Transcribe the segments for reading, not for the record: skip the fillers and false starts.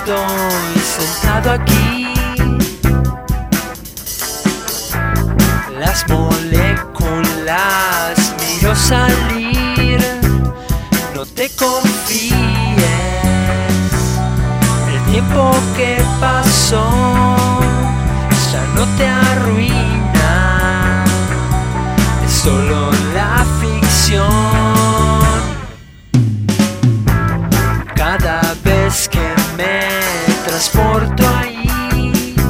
estoy sentado aquí. Las moléculas miro salir. No te confíes, el tiempo que pasó ya no te arruina, es solo la ficción. Cada vez que me transporto ahí,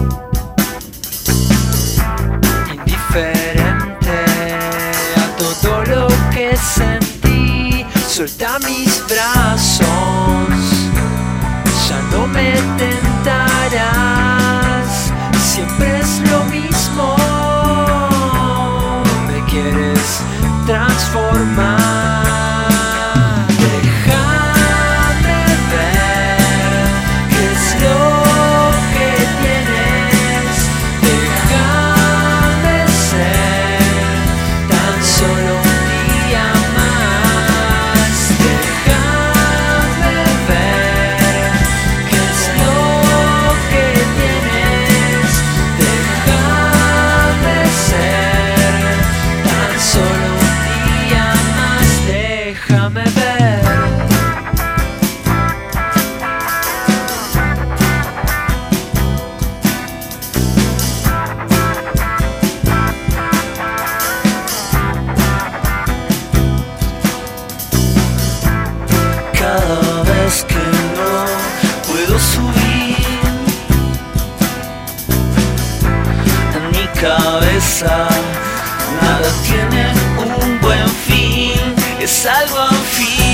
indiferente a todo lo que sentí, suelta mis brazos, ya no me tentarás, siempre es lo mismo, me quieres transformar. Que no puedo subir en mi cabeza, nada tiene un buen fin, es algo afín.